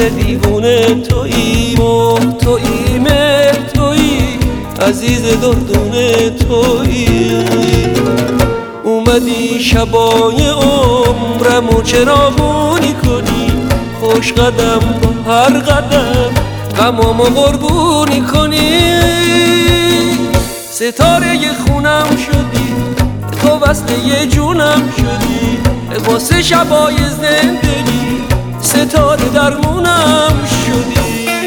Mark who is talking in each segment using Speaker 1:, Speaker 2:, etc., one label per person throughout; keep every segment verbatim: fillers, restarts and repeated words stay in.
Speaker 1: دل دیوونه تویی، ماه تویی، مهر تویی، عزیز دردونه تویی. اومدی شبای عمرمو چراغونی کنی، خوش قدم با هر قدم غمامو قربونی کنی. ستاره خونم شدی، تو وصله جونم شدی، واسه شبای زندگی ستاره درمونم شدی.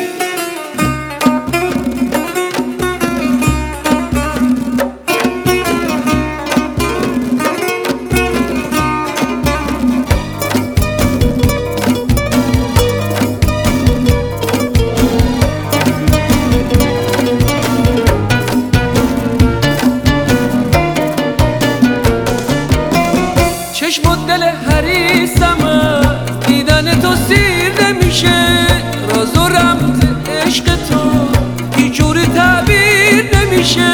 Speaker 1: چشم و دل حریصم دیدن تو سیر نمیشه، راز و رمز عشق تو هیچجوری تعبیر نمیشه.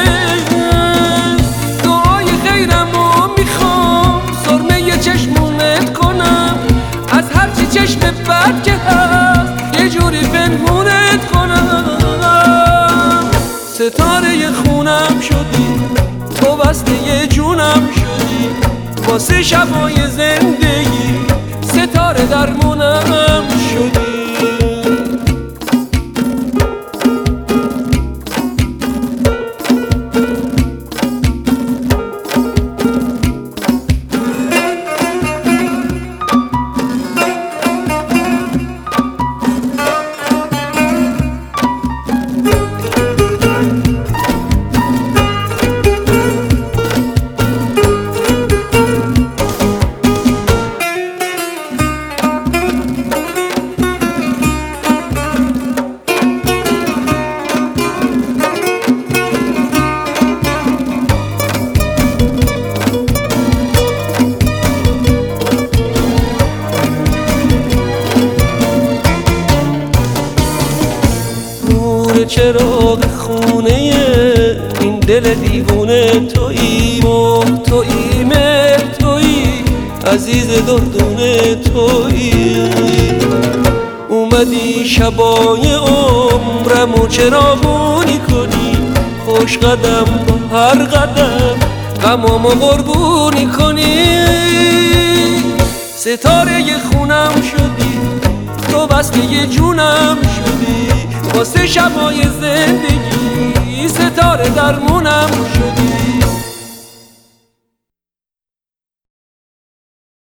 Speaker 1: دعای خیرمو میخوام سرمه چشمونت کنم، از هرچی چشم بد که هست یه جوری پنهونت کنم. ستاره خونم شدی، تو وصله جونم شدی، واسه شبای زندگی ستاره درمونم شدی. چراغ خونه این دل دیوونه تویی، ماه تویی، مهر تویی، عزیز دردونه تویی. اومدی شبای عمرمو چراغونی کنی، خوش قدم با هر قدم غمامو قربونی کنی. ستاره خونم شدی، تو وصله جونم شدی، واسه شبای زندگی ستاره درمونم شدی.